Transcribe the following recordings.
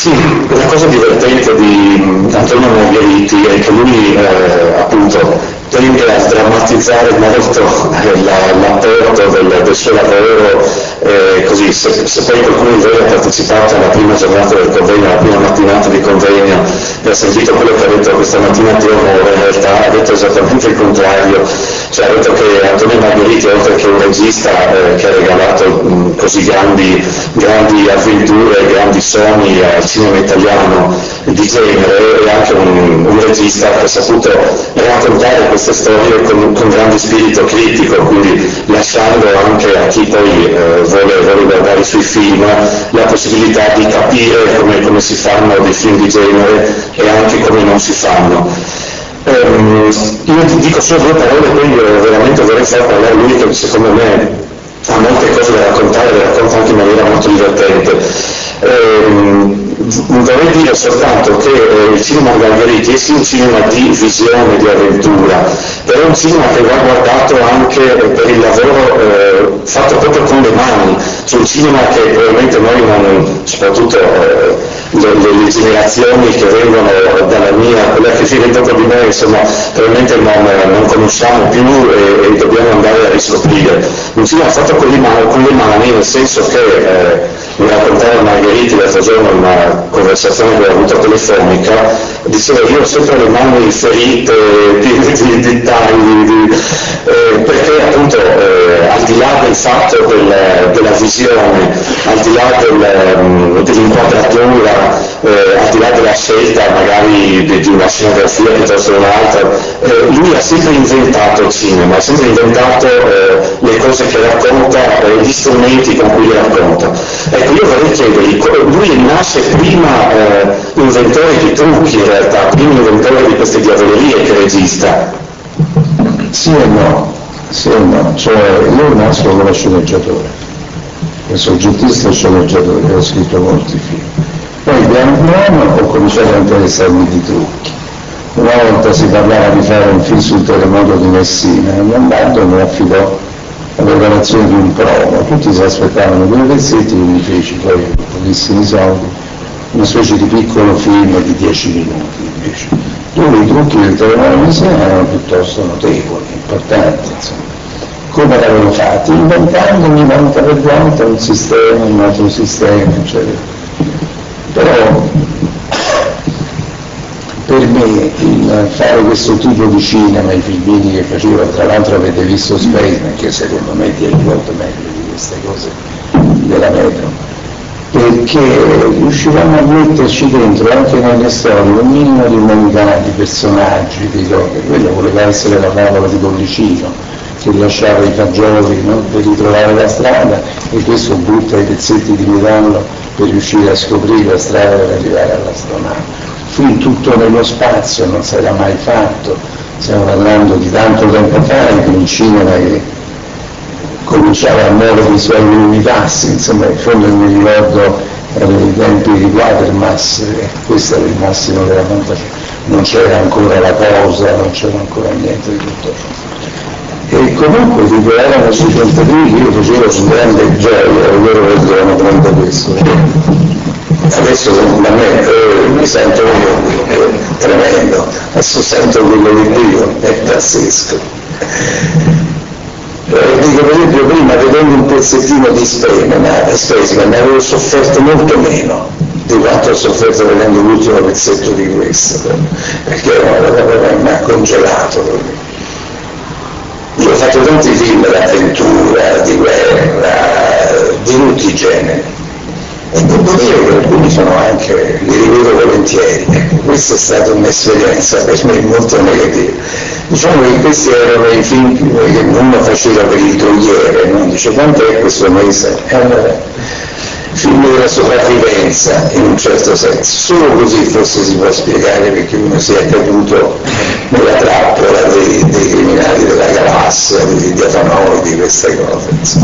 Sì, la cosa divertente di Antonio Margheriti è che lui appunto tende a drammatizzare molto l'apporto del suo lavoro, così se poi qualcuno di voi ha partecipato alla prima giornata del convegno, alla prima mattinata di convegno, e ha sentito quello che ha detto questa mattina Dio Amore, in realtà ha detto esattamente il contrario, cioè ha detto che Antonio Margheriti, oltre che un regista che ha regalato così grandi avventure, grandi sogni al cinema italiano di genere, è anche un regista che ha saputo raccontare queste storie con grande spirito critico, quindi lasciando anche a chi poi vuole guardare i suoi film la possibilità di capire come si fanno dei film di genere e anche come non si fanno. Io ti dico solo due parole, poi veramente vorrei far parlare lui, che secondo me ha molte cose da raccontare, le racconta anche in maniera molto divertente. Vorrei dire soltanto che il cinema di Margheriti è sì un cinema di visione, di avventura, però è un cinema che va guardato anche per il lavoro fatto proprio con le mani, cioè un cinema che probabilmente noi non, soprattutto le generazioni che vengono dalla mia, quella che viene dopo di me, insomma, probabilmente non conosciamo più e dobbiamo andare a riscoprire. Un cinema fatto con le mani, nel senso che mi raccontava Margheriti l'altro giorno in una conversazione che ho avuto telefonica, diceva io ho sempre le mani ferite, piene di tagli, perché appunto al di là del fatto della visione, al di là dell'inquadratura, al di là della scelta magari di una scenografia piuttosto che un'altra, lui ha sempre inventato il cinema, ha sempre inventato le cose che racconta, gli strumenti con cui li racconta. Ecco, io vorrei chiedergli, lui nasce prima inventore di trucchi in realtà, prima inventore di queste diavolerie che regista. Sì e no, cioè io nasco come sceneggiatore, soggettista e sceneggiatore, ho scritto molti film. Poi piano piano ho cominciato a interessarmi di trucchi. Una volta si parlava di fare un film sul terremoto di Messina e Lombardo mi affidò la preparazione di un promo, tutti si aspettavano 2 pezzetti, quindi feci poi pochissimi soldi, una specie di piccolo film di 10 minuti invece, dove i trucchi del terremoto di Messina erano piuttosto notevoli, importanti, insomma. Come l'avevo fatto? Inventandomi volta per volta un sistema, un altro sistema, eccetera. Però per me il fare questo tipo di cinema, i filmini che facevo, tra l'altro avete visto Spaceman, che secondo me è 10 volte meglio di queste cose della Metro, perché riuscivamo a metterci dentro anche nelle storie un minimo di umanità, di personaggi, di cose. Quello voleva essere la favola di Pollicino, che lasciava i fagioli, no, per ritrovare la strada, e questo butta i pezzetti di metallo per riuscire a scoprire la strada per arrivare all'astronave. Film tutto nello spazio, non si era mai fatto, stiamo parlando di tanto tempo fa, in un cinema che cominciava a muovere i suoi primi passi, insomma in fondo mi ricordo erano i tempi di Quatermass, questo era il massimo della fantasia, non c'era ancora la cosa, non c'era ancora niente di tutto ciò. E comunque tipo, erano sui contadini che io facevo su grande gioia, e loro vedevano prendere questo. Adesso da me mi sento tremendo, adesso sento quello di Dio, è pazzesco. Dico, per esempio, prima vedendo un pezzettino di Spaceman avevo sofferto molto meno di quanto ho sofferto vedendo l'ultimo pezzetto di questo, perché mi ha congelato. Io ho fatto tanti film d'avventura, di guerra, di tutti i generi, e devo dire che alcuni sono anche, li rivedo volentieri. Questa è stata un'esperienza per me molto negativa. Diciamo che questi erano i film che uno faceva per il togliere, no? Dice quant'è questo mese? È un film della sopravvivenza in un certo senso, solo così forse si può spiegare perché uno si è caduto nella trappola dei criminali della galassia, dei diafanoidi, queste cose.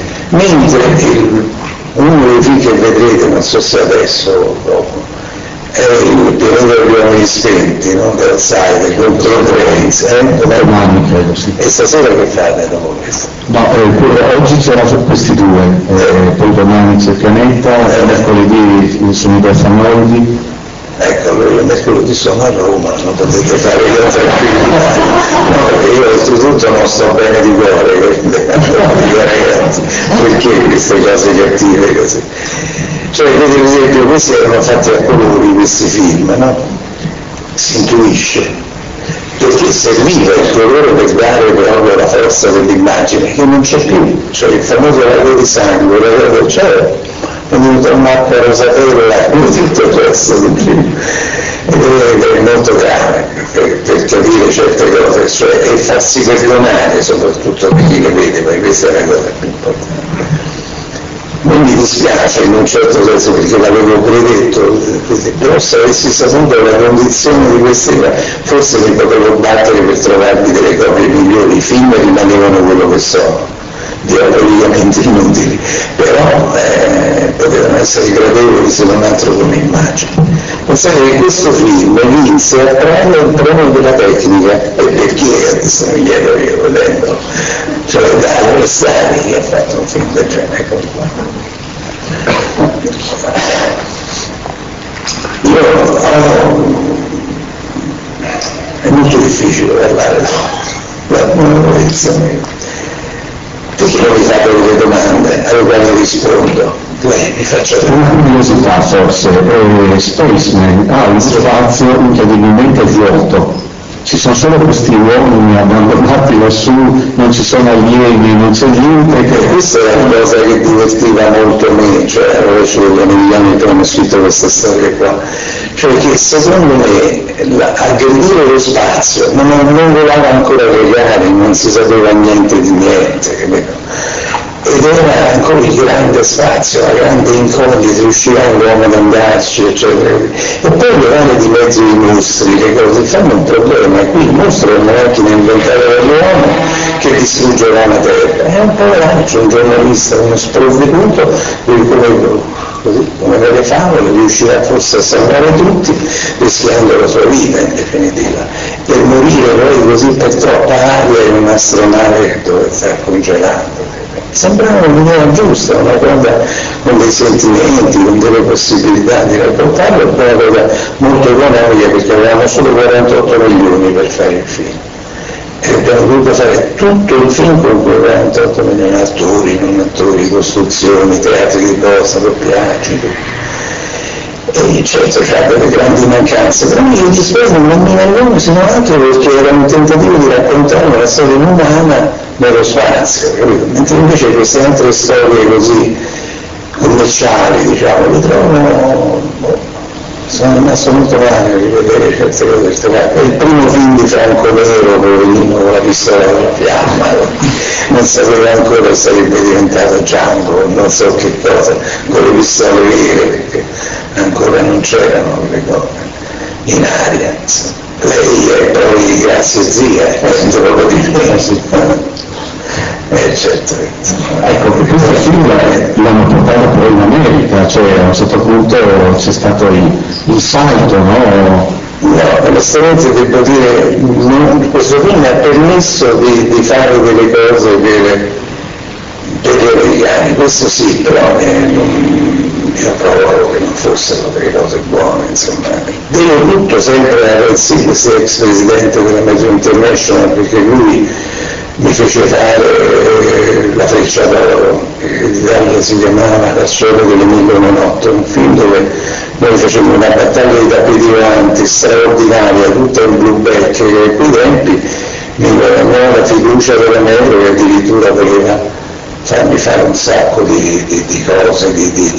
Mentre uno dei film che vedrete, non so se adesso o dopo, è il pianeta degli uomini spenti, no? The Outsider, contro Trains, Domani credo, sì. E stasera che fate dopo questo? No, oggi c'era su questi due, poi domani c'è il Pianeta, mercoledì sono i Berfanoldi. Ecco, allora mercoledì sono a Roma, non potete fare io tranquillo. No, perché io oltretutto non sto bene di cuore, ragazzi, perché queste cose cattive così? Cioè, vedi per esempio, questi erano fatti a colori, questi film, no? Si intuisce, perché serviva il colore per dare proprio la forza dell'immagine, che non c'è più, cioè il famoso lago di sangue, lago del cielo, è venuto un mappa rosatella, tutto questo del film, ed è molto grave per capire certe cose, cioè, e farsi perdonare soprattutto per chi le vede, perché questa è la cosa più importante. Non mi dispiace in un certo senso perché l'avevo predetto, però se avessi saputo la condizione di quest'era forse mi potevo battere per trovarmi delle copie migliori, i film rimanevano quello che sono, diabolicamente inutili, però potevano essere gradevoli se non altro come immagini. Pensate che questo film vinse a prendere il premio della tecnica, e perché adesso mi chiedo io vedendo, cioè Dario Restani che ha fatto un film del genere, eccolo qua. È molto difficile parlare della monopolizza, perché non mi fate delle domande alle quali rispondo. Mi faccio una curiosità forse, Spaceman ha uno spazio incredibilmente vuoto, ci sono solo questi uomini abbandonati lassù, non ci sono alieni, non c'è niente. Questa è una cosa che divertiva molto me, cioè avevo gli americani che hanno scritto questa storia qua, cioè che secondo me aggredire lo spazio non volava ancora regare, non si sapeva niente di niente, capito? Ed era ancora il grande spazio, la grande incognita, riuscirà l'uomo ad andarci, eccetera. E poi levare di mezzo i mostri, le cose fanno un problema, e qui il mostro è una macchina inventata dall'uomo che distruggerà la terra. È un poveraccio, un giornalista, uno sprovveduto, come delle favole, riuscirà forse a salvare tutti, rischiando la sua vita in definitiva. Per morire poi così per troppa aria in un'astronave dove sta congelando. Sembrava un'idea giusta, una cosa con dei sentimenti, con delle possibilità di raccontarlo, e poi una cosa molto economica perché avevamo solo 48 milioni per fare il film. E abbiamo dovuto fare tutto il film con quei 48 milioni, attori, non attori, costruzioni, teatri di posta, doppiaggi, e certo c'ha delle grandi mancanze, però io di Spaceman non mi vergogno se non altro perché era un tentativo di raccontare una storia umana nello spazio, capito? Mentre invece queste altre storie così commerciali, diciamo, le trovo, sono rimasto molto male a rivedere certe cose. È il primo film di Franco Nero, poverino, con la pistola con la fiamma, non sapeva ancora sarebbe diventato Django, non so che cosa, con le pistole vere, perché ancora non c'erano le cose in aria. Lei è poi grazie zia, non proprio di me. Certo. Ecco, questo film l'hanno portato poi in America, cioè a un certo punto c'è stato il salto, no? No, onestamente devo dire, questo film ha permesso di fare delle cose per gli americani, questo sì, però io provo che non fossero delle cose buone, insomma. Devo tutto sempre a Red Sills, ex presidente della Metro International, perché lui mi fece fare La Freccia d'Oro, che in Italia si chiamava La storia dell'Emilio Menotto, un film dove noi facevamo una battaglia di tappeti volanti straordinaria, tutta in blueback, che a quei tempi mi guadagnò la fiducia della Metro, che addirittura voleva farmi fare un sacco di cose,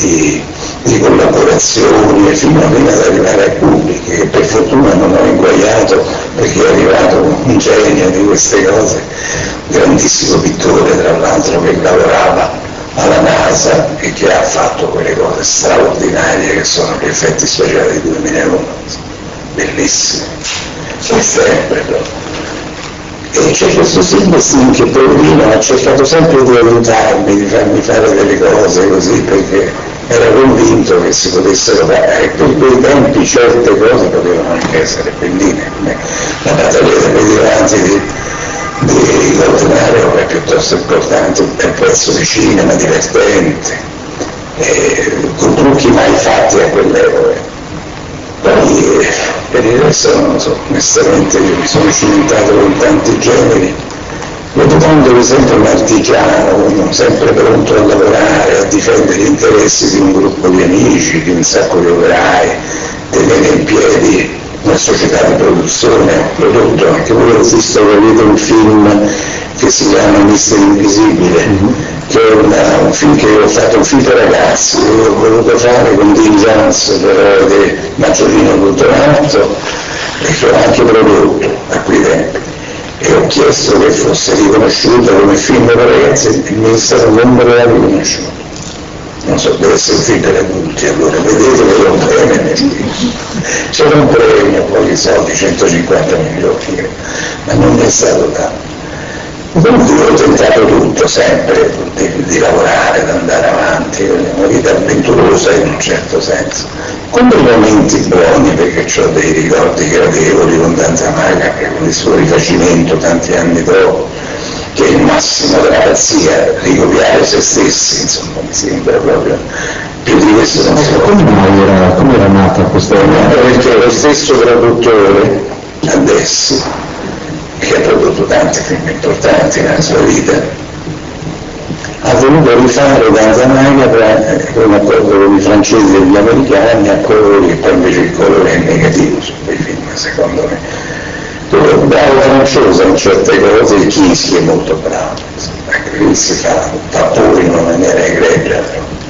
di collaborazioni, fino ad arrivare a Kubrick, che per fortuna non ho inguaiato perché è arrivato un genio di queste cose, grandissimo pittore tra l'altro che lavorava alla NASA e che ha fatto quelle cose straordinarie che sono gli effetti speciali del 2001, bellissimi, che sempre proprio. E c'è questo Silvestrin che poverino ha cercato sempre di aiutarmi, di farmi fare delle cose così, perché era convinto che si potessero fare, e per quei tempi certe cose potevano anche essere belline. La battaglia dei medievali di Goldenaro è piuttosto importante, è un pezzo di cinema divertente, con trucchi mai fatti a quell'epoca. Poi per il resto non lo so, onestamente io mi sono cimentato con tanti generi, reputandomi sempre un artigiano, uno sempre pronto a lavorare, a difendere gli interessi di un gruppo di amici, di un sacco di operai, tenere in piedi una società di produzione. Ho prodotto, anche voi avete visto un film che si chiama Mister Invisibile, che è un film che ho fatto, un film per ragazzi, che ho voluto fare con Dean Jones, l'eroe di Maggiolino Butonato, e che ho anche prodotto a quei tempi. E ho chiesto che fosse riconosciuto come film per ragazzi, il Ministero non me lo ha riconosciuto. Non so, deve essere un film per adulti, allora vedete che è un premio, c'era un premio, poi i soldi, 150 milioni, ma non mi è stato dato. Comunque ho tentato tutto, sempre, di lavorare, di andare avanti, una vita avventurosa in un certo senso, con dei momenti buoni, perché ho dei ricordi gradevoli con Danza Maga, con il suo rifacimento tanti anni dopo, che è il massimo della pazzia, ricopiare se stessi, insomma, mi sembra proprio più di questo non si può. Come era nata questa idea? Perché lo stesso produttore, adesso, che ha prodotto tanti film importanti nella sua vita, ha voluto rifare Danza Maga con un accordo con i francesi e gli americani a colori, e poi invece il colore è negativo su quei film, secondo me. Dove un bravo francese in certe cose, il Chisi è molto bravo, anche lui si fa pure in una maniera egregia,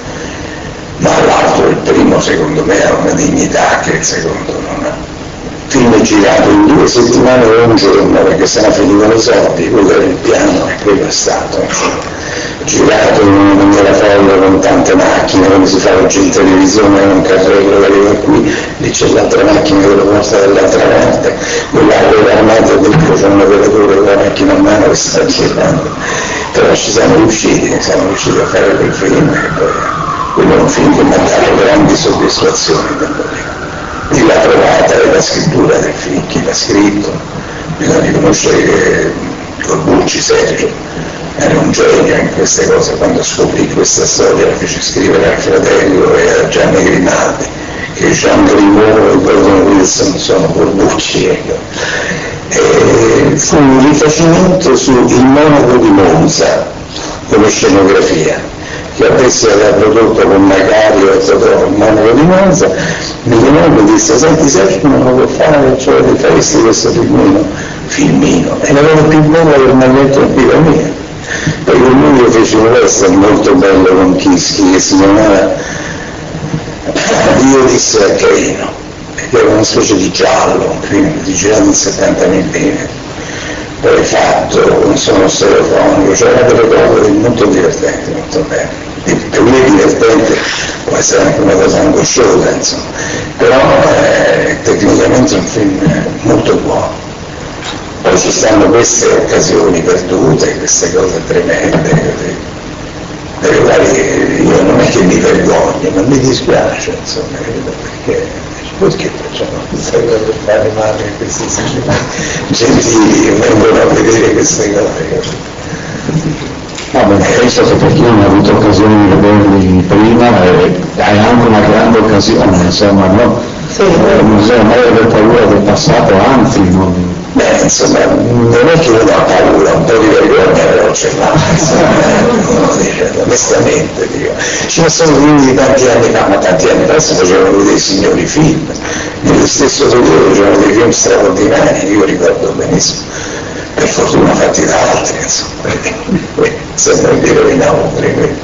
ma l'altro, il primo, secondo me ha una dignità che il secondo non ha. Il film è girato in 2 settimane e un giorno, perché sennò finivano i soldi, quello era il piano e quello è stato. Girato in una maniera folle con tante macchine, come si fa oggi in televisione, un carrello che arriva qui, lì c'è l'altra macchina che lo porta dall'altra parte, quell'altro era armato dentro, c'è un operatore con la macchina a mano che sta girando. Però ci siamo riusciti a fare quel film, e poi quello è un film che mi ha dato grandi soddisfazioni. Di la trovata e la scrittura del film, chi l'ha scritto, bisogna riconoscere che Corbucci Sergio era un genio in queste cose. Quando scoprì questa storia la fece scrivere al fratello e a Gianni Grimaldi, che Jean Grimaud e Gordon Wilson sono Corbucci, ecco. E fu un rifacimento su Il Monaco di Monza come scenografia, che adesso aveva prodotto con Macario e Totò Il Monaco di Monza. Mi chiamò e mi disse: senti Sergio, non lo può fare, cioè faresti questo filmino, e l'aveva più bello che mi ha detto in vita mia. Poi con lui io feci un western molto bello con Kischi che si chiamava Dio disse a Caino, che era una specie di giallo, un film girato in 70 mm, poi fatto con suono stereofonico, c'era delle cose molto divertenti, molto belle. Per me è divertente, può essere anche una cosa angosciosa, insomma, però tecnicamente è un film molto buono. Poi ci stanno queste occasioni perdute, queste cose tremende, delle quali io non è che mi vergogno, ma mi dispiace, insomma, perché facciamo queste cose per fare male a questi gentili, vengono a vedere queste cose. Penso che per chi non ha avuto occasione di vederli prima hai anche una grande occasione, insomma, no? Sì, non bisogna mai avere paura del passato, anzi non... Beh, insomma, non è che uno ha paura, un po' di vergogna però ce l'ha, onestamente dico. Ce ne sono venuti tanti anni fa, ma tanti anni fa si facevano dei signori film, nello stesso periodo c'erano dei film straordinari, io ricordo benissimo, per fortuna fatti da altri, insomma, se non li rovinavo quelli.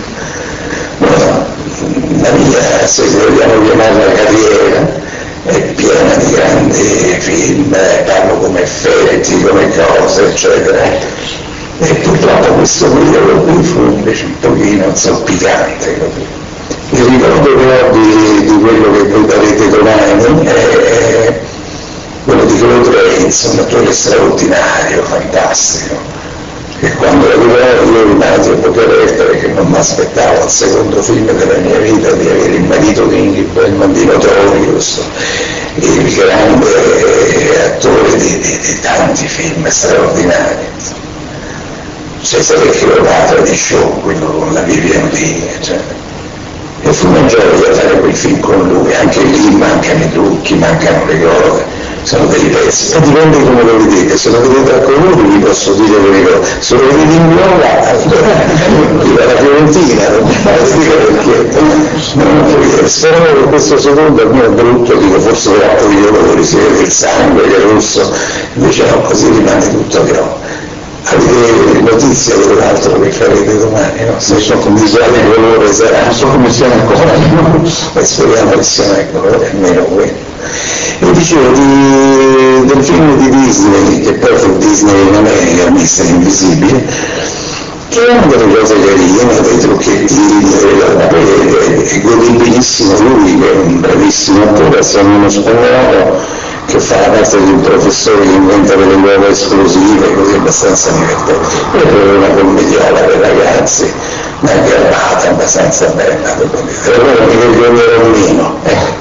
La mia, se vogliamo chiamarla carriera, è piena di grandi film, parlo come effetti, come cose, eccetera. E purtroppo questo periodo qui fu invece un pochino zoppicante. Il ricordo che ho di quello che voi darete domani è quello di Claude Rains, un attore straordinario, fantastico. E quando lo vedevo io rimasi a bocca aperta perché non mi aspettavo al secondo film della mia vita di avere il marito di Ingrid Belmandino Torius, il grande attore di tanti film straordinari. Cesare Chirovata di Show, quello con la Vivian Lee, e fu una gioia fare quel film con lui, anche lì mancano i trucchi, mancano le cose, sono dei pezzi, ma dipende come lo vedete, se lo vedete a colori vi posso dire le cose, se lo vedete in viola, allora la Fiorentina, non mi dire perché, no, spero che questo secondo almeno è brutto, dico forse troppo di colori, si vede il sangue, che è rosso, invece no, così rimane tutto però. Avete notizie dell'altro che farete domani, no? Se so come sia il colore sarà, non so come sia ancora, no? E speriamo che sia il colore, almeno quello. E dicevo del film di Disney, che poi fu Disney in America, Mister Invisibile, che erano delle cose carine, dei trucchettini, è godibilissimo lui, che è un bravissimo attore, essendo uno spagnolo, che fa la parte di un professore che inventa delle nuove esplosive, così abbastanza divertente. Poi è una commediola per ragazzi, una garbata abbastanza bella, però mi vedo Rommino,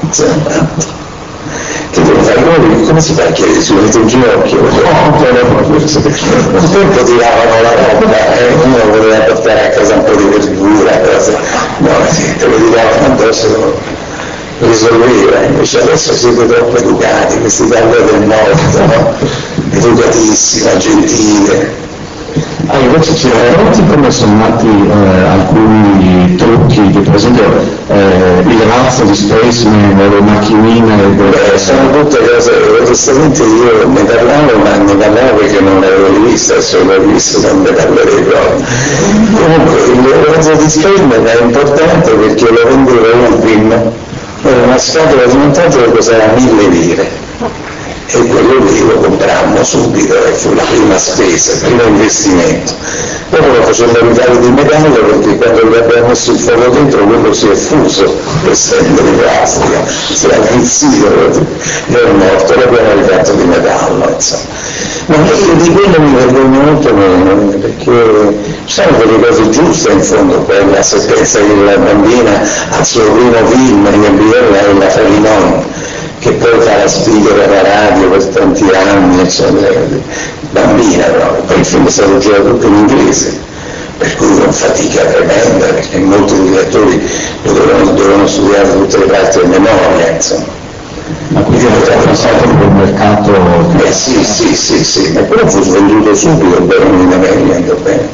che devo fare come si fa a chiedere, si mette in ginocchio? Un tempo tiravano la roba e uno voleva portare a casa un po' di verdura, no, sì, te lo tiravano addosso, risolveva, invece adesso siete troppo educati, questi Italia del Nord, no? Educatissima, gentile. Invece ci racconti come sono nati alcuni trucchi, che per esempio il razzo di Spaceman, le macchinine... sono tutte cose, onestamente io ne parlavo, ma ne parlavo perché non l'avevo rivista, se l'ho rivisto non ne parlerei proprio. Comunque il razzo di Spaceman è importante perché lo vendeva Upim, era una scatola di montaggio che costava 1000 lire. E quello lì lo comprammo subito e fu la prima spesa, il primo investimento. Dopo lo facemmo evitare di metallo perché quando gli abbiamo messo il fuoco dentro quello si è fuso, essendo di plastica, si è avvizzito, è morto, l'abbiamo rifatto di metallo, insomma. Ma io di quello mi vergogno molto meno, perché ci sono delle cose giuste in fondo, quella se pensa che la bambina al suo primo film in Gabriella è la Farinoni, che poi fa la speaker alla radio per tanti anni, eccetera, bambina proprio, poi il film è stato girato tutto in inglese, per cui con fatica tremenda, perché molti degli attori dovevano studiare tutte le parti a memoria, insomma. Ma quindi è passato per il mercato? Sì, ma quello fu venduto subito bene in America, andò bene,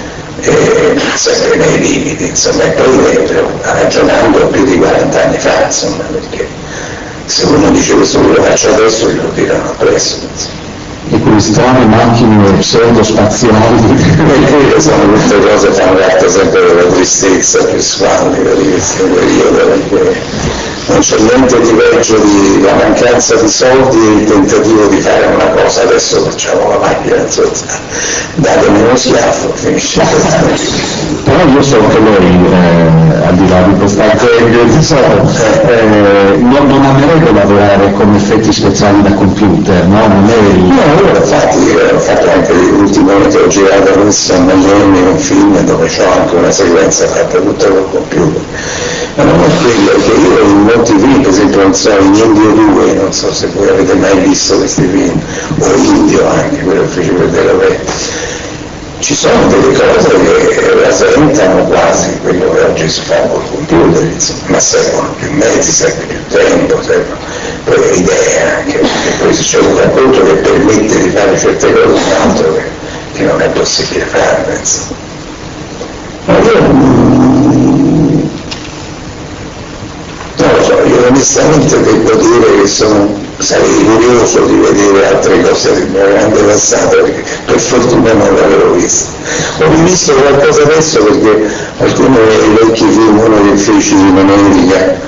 sempre nei limiti, insomma, e poi ragionando più di 40 anni fa, insomma, perché se uno dice questo lo faccio adesso glielo diranno presto. E quelle strane macchine pseudo-spaziali e quelle sono tutte cose che fanno parte sempre della tristezza più squallida di questo periodo, perché non c'è niente di peggio di la mancanza di soldi e il tentativo di fare una cosa, adesso facciamo la macchina, insomma, datemi uno schiaffo, finisce. Però io so che lei, al di là di questa non amerebbe lavorare con effetti speciali da computer, no? Non è... No, infatti ho fatto anche ultimamente, ho girato a Russia a Miami un film dove c'ho anche una sequenza fatta tutta col computer, ma non è quello, che io in molti film, per esempio non so, in Indio 2, non so se voi avete mai visto questi film, o Indio anche, quello che fece vedere me, ci sono delle cose che rasentano quasi quello che oggi si fa col computer, insomma, ma servono più mezzi, serve più tempo, servono poi le idee anche, perché poi c'è un racconto che permette di fare certe cose, un altro che non è possibile fare, insomma. Ma io non lo so, io onestamente devo dire che sarei curioso di vedere altre cose del mio grande passato, perché per fortuna non l'avevo visto. Ho rivisto qualcosa adesso perché alcuni dei vecchi film, uno che feci in America,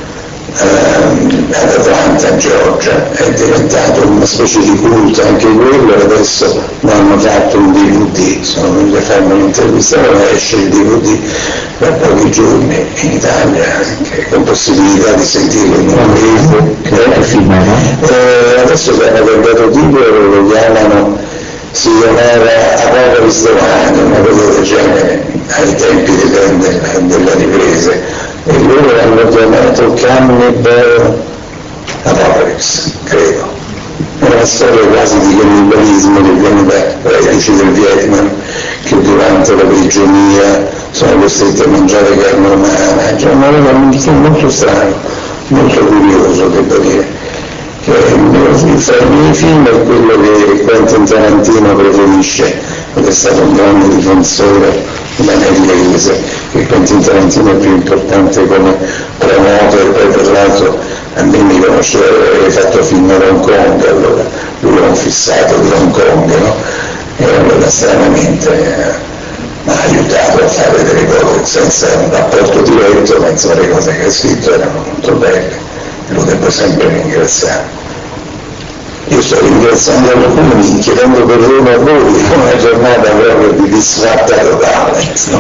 ad Atlanta, Georgia, è diventato una specie di culto anche quello, e adesso ne hanno fatto un DVD, sono venuti a farmi un'intervista, ma esce il DVD da pochi giorni in Italia, anche con possibilità di sentirlo in inglese. Che film era? Adesso che hanno cambiato titolo lo chiamano si chiamava Apocalypse Domani, una cosa del genere, ai tempi delle riprese, e loro hanno chiamato Cannibal Apocalypse, credo. È una storia quasi di cannibalismo che viene dai reduci del Vietnam, che durante la prigionia sono costretti a mangiare carne umana, cioè un film molto strano, molto curioso, devo dire. Fra i miei film è quello che Quentin Tarantino preferisce, ed è stato un grande difensore dell'America, che Quentin Tarantino è più importante come promoter, poi per l'altro a me mi conosceva perché avevo fatto film a Hong Kong, allora lui era un fissato di Hong Kong, no? E allora stranamente mi ha aiutato a fare delle cose senza un rapporto diretto, ma insomma le cose che ha scritto erano molto belle. Lo devo sempre ringraziare. Io sto ringraziando alcuni chiedendo perdono a voi, una giornata proprio di disfatta totale.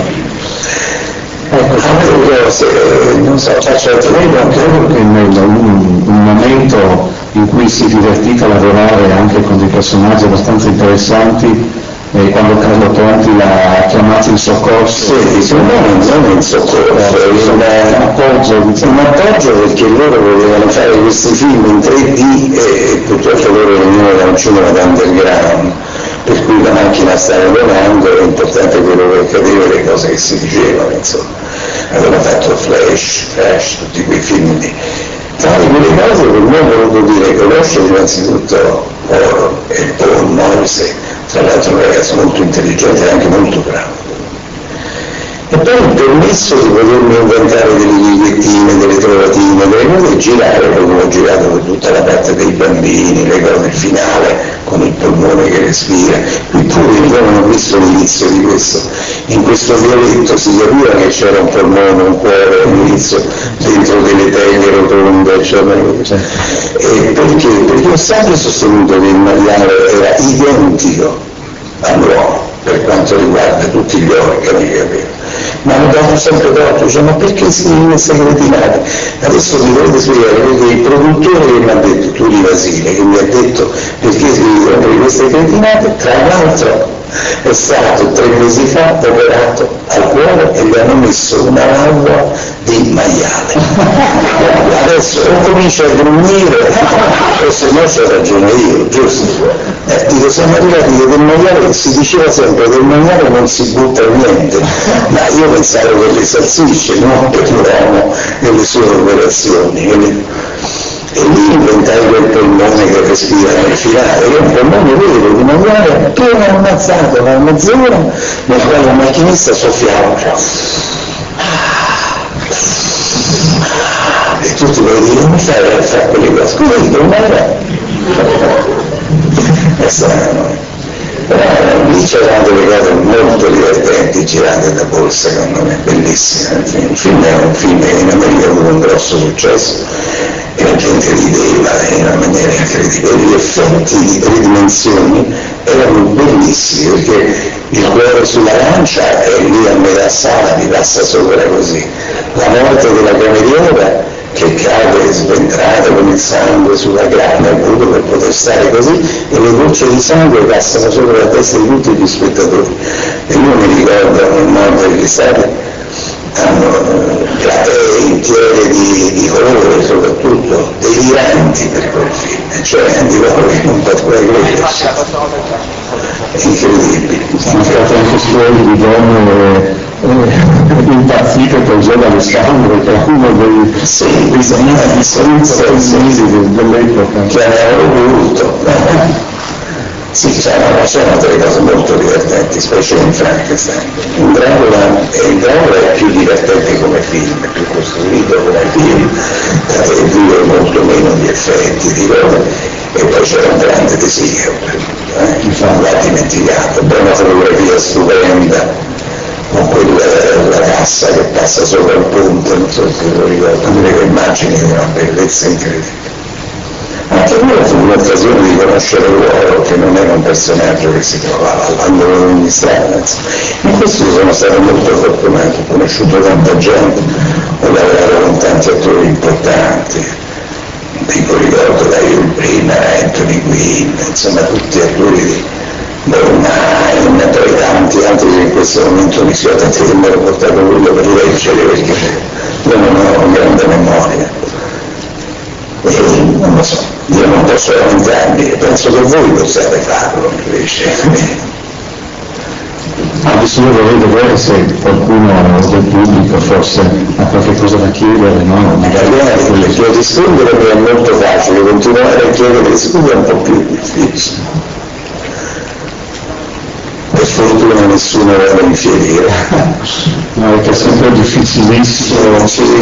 Ecco, altre cose, non so, credo che un momento in cui si è divertito a lavorare anche con dei personaggi abbastanza interessanti, quando Carlo Conti l'ha chiamato in soccorso. Sì, non in soccorso, un appoggio perché loro volevano fare questi film in 3D e purtroppo loro venivano da un cinema underground, per cui la macchina stava volando, era importante quello che accadeva e le cose che si dicevano, insomma. Avevano fatto Flash, tutti quei film lì. Tra quelle cose per me ho voluto dire conoscere innanzitutto Oro e Paul Morrissey, tra l'altro un ragazzo molto intelligente e anche molto bravo. E poi il permesso di potermi inventare delle lighettine, delle trovatine, delle cose, e girare, come ho girato per tutta la parte dei bambini, le cose, il finale con il polmone che respira. Qui pure io non ho visto l'inizio di questo. In questo violetto si capiva che c'era un polmone, un cuore all'inizio, dentro delle teglie rotonde, cioè, perché ho sempre sostenuto che il maiale era identico all'uomo per quanto riguarda tutti gli organi che aveva. Ma hanno dato sempre torto, cioè, ma perché scrivi queste cretinate? Adesso vi dovete spiegare, perché il produttore che mi ha detto, Turi Vasile, che mi ha detto perché scrivi sempre queste cretinate, tra l'altro è stato 3 mesi fa operato al cuore e gli hanno messo una valvola di maiale. Adesso o comincia a grugnire o se no c'ho ragione io, giusto? Dico, siamo arrivati che del maiale, si diceva sempre del maiale non si butta niente, ma io pensavo per le salsicce, non per l'uomo e le sue operazioni. E lì inventai quel polmone che respira nel finale, che è un polmone vero di maiale appena ammazzato da mezz'ora, nel quale il macchinista soffiava. E tutti mi dicono, come fai a fare quelle cose? Scusa, il polmone è strano. Però lì c'erano delle cose molto divertenti girate da Paul, secondo me, bellissime. Il film è un film che in America ha avuto un grosso successo e la gente rideva in una maniera incredibile. Gli effetti di 3 dimensioni erano bellissimi perché il cuore sulla lancia e lì a metà sala mi passa sopra così. La morte della cameriera che cade sventrata con il sangue sulla grana appunto per poter stare così, e le gocce di sangue passano sopra la testa di tutti gli spettatori. E io mi ricordo nel nord degli stati hanno platee intere di colore, soprattutto deliranti per quel film, cioè anticolori non potrei credere, incredibili. Sono state anche storie di donne impazzite per Gioia Alessandro, che è uno dei dell'epoca che avevano voluto. Sì, c'erano delle cose molto divertenti, specie in Frankenstein. Il Dracula è più divertente come film, è più costruito come film, e vive molto meno di effetti, di cose. E poi c'era un grande desiderio, non l'ha dimenticato, poi una fotografia stupenda, con quella cassa che passa sopra il ponte, non so se lo ricordo, quelle immagini di una bellezza incredibile. Anche quello fu un'occasione di conoscere l'uomo, che non era un personaggio che si trovava all'angolo di ogni strada. In questo sono stato molto fortunato, ho conosciuto tanta gente, ho lavorato con tanti attori importanti, tipo ricordo da Hugh Brina, Anthony Quinn, insomma tutti attori ma poi tanti altri che in questo momento mi sono tanti che mi ero portato quello per leggere, perché io non ho grande memoria. E non lo so, io non posso lamentarmi, penso che voi possiate farlo invece. Adesso io vorrei vedere se qualcuno del pubblico forse ha qualche cosa da chiedere, no? Magari perché rispondere mi è molto facile, continuare a chiedere scusa è un po' più difficile. Per fortuna nessuno vuole infierire. No, perché è sempre difficilissimo.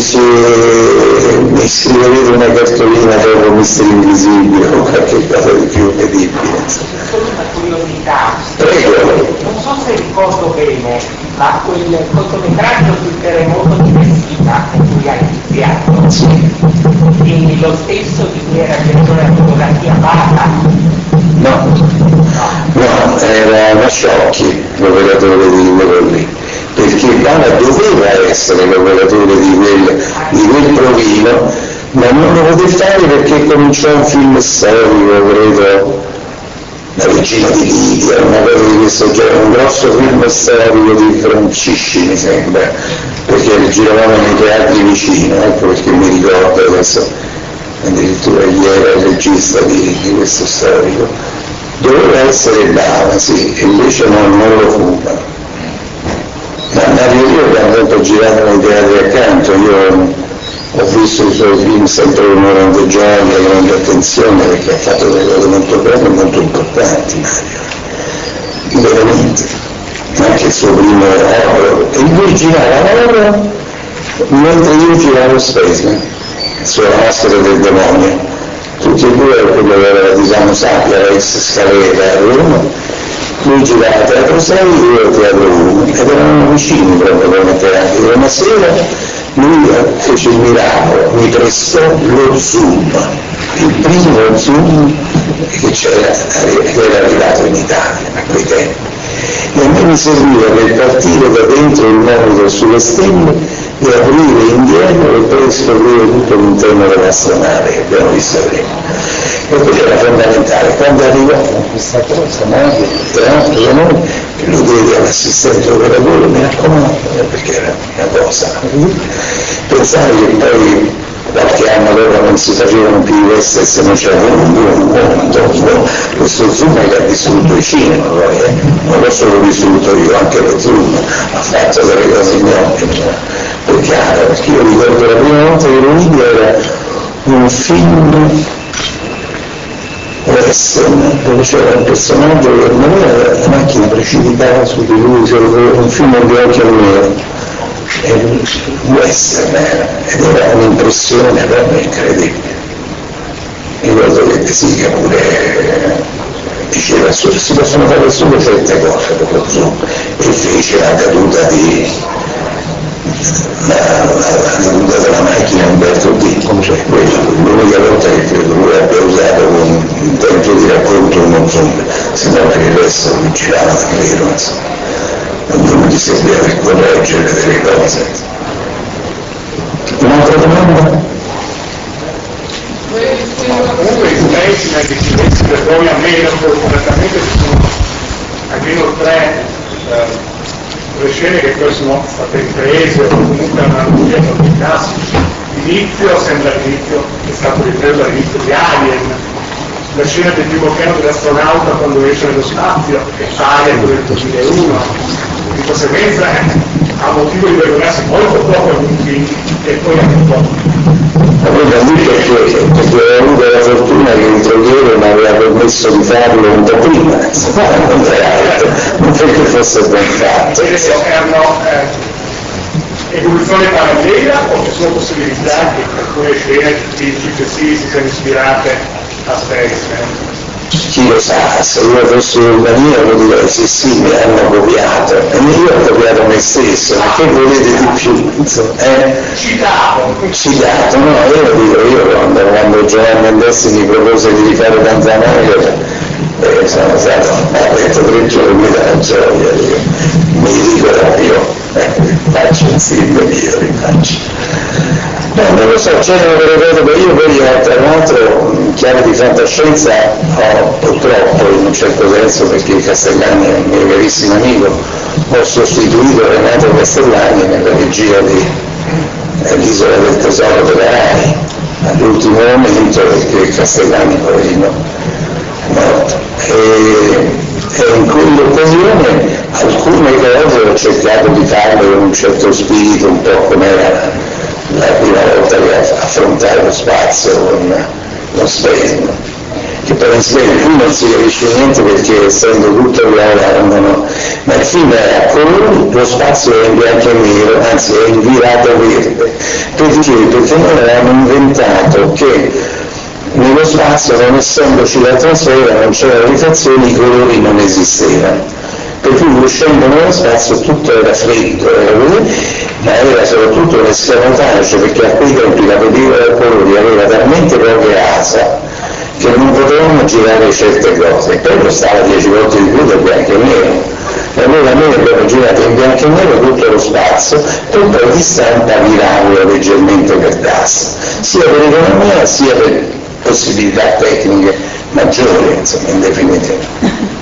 Mi scrivete una cartolina per un mistero invisibile o qualche cosa di più credibile. Solo una curiosità. Prego. Non so se ricordo bene, ma quel cortometraggio sul terremoto di Messina in cui hai iniziato, e lo stesso di cui era direttore della fotografia Bata. No, era Masciocchi l'operatore di quello lì, perché Bala doveva essere l'operatore di quel provino, ma non lo poté fare perché cominciò un film storico, credo, La regina di Libia, una cosa di questo genere, un grosso film storico di Francisci mi sembra, perché giravamo nei teatri vicino, ecco perché mi ricordo adesso, addirittura ieri era il regista di questo storico. Doveva essere brava, sì, e invece non lo fu. Ma Mario Rio quando girato nei teatri accanto, io ho visto i suoi film sempre con grande gioia, con grande attenzione, perché ha fatto delle cose molto belle e molto importanti Mario, veramente. Anche il suo primo horror, e lui girava horror mentre io giravo Spaceman, sulla maschera del demonio. Tutti e due quello era, diciamo, Sapia, ex Scaletta a Roma, lui girava a Teatro 6 e io a Teatro 1, ed eravamo vicini proprio come teatri. Una sera lui fece il miracolo, mi prestò lo Zoom, il primo Zoom che era arrivato in Italia a quei tempi. E a me mi serviva per partire da dentro il monitor sulle stelle e aprire indietro e poi scoprire tutto l'interno dell'astronave che abbiamo visto prima. E quello era fondamentale. Quando arrivò questa cosa, tra noi, che lo diede all'assistente operatore, mi raccomando, perché era una cosa. Pensare che poi qualche anno dopo non si facevano più i western se non c'era questo Zoom che ha distrutto il cinema poi, non l'ho solo distrutto io, anche lo Zoom ha fatto delle cose ignobili. È chiaro, perché io ricordo la prima volta che lo vidi era un film western dove c'era un personaggio che la macchina precipitava su di lui, un film di occhio nero. Western ed era un'impressione proprio incredibile. Ricordo che sì, che pure diceva si possono fare solo 7 cose con lo Zoom, e fece la caduta della macchina Umberto D, cioè l'unica volta che credo lui abbia usato un tempo di racconto uno Zoom, se no per il resto mi girava da vero, insomma. Non ti serviva per correggere delle cose. Un'altra domanda? Comunque in Spaceman di Silvestri poi a me fortunatamente ci sono almeno tre scene che poi sono state riprese o comunque hanno avuto dei classici. L'inizio sembra l'inizio che è stato ripreso all'inizio di Alien, la scena del primo piano dell'astronauta quando esce nello spazio, che fa Alien del 2001. Di conseguenza ha motivo di vergognarsi molto poco in un film e poi anche un po'. Ma quindi a lui perché ho avuto la fortuna che il droghiere mi aveva permesso di farlo un po' prima, non perché fosse ben fatto. Erano evoluzione parallela o ci sono possibilità che alcune scene di successivi si siano ispirate a Spaceman? Chi lo sa, se io fossi un maniero direi sì, mi hanno copiato, e io ho copiato me stesso, ma che volete di più? Citato, no, io quando Giovanni Mendes mi propose di rifare Tanzania, sono stato a letto 3 giorni dalla gioia, mi dico io, faccio un film io, rifaccio. No, non lo so, c'erano delle cose, io poi tra l'altro, chiaro parlare di fantascienza purtroppo, in un certo senso, perché Castellani è un mio carissimo amico, ho sostituito Renato Castellani nella regia di L'Isola del Tesoro della Rai, all'ultimo momento, perché Castellani poverino è morto. E in quell'occasione alcune cose ho cercato di farle con un certo spirito, un po' come era la prima volta che affrontare lo spazio con lo Space, che per insieme qui non si capisce niente perché essendo tutto viola, ma il film è a colori, lo spazio è in bianco e nero, anzi è in virato verde. Perché? Perché noi avevamo inventato che nello spazio, non essendoci l'atmosfera, non c'era riflessione, i colori non esistevano. Per cui uscendo nello spazio tutto era freddo, ma era soprattutto un escamotage, perché a quei tempi la pellicola da colori aveva talmente poche asa che non potevamo girare certe cose, e poi costava 10 volte di più del bianco e nero. E allora noi abbiamo girato in bianco e nero tutto lo spazio, e poi di stampa viravo leggermente per gas, sia per economia sia per possibilità tecniche maggiori, insomma, in definitiva.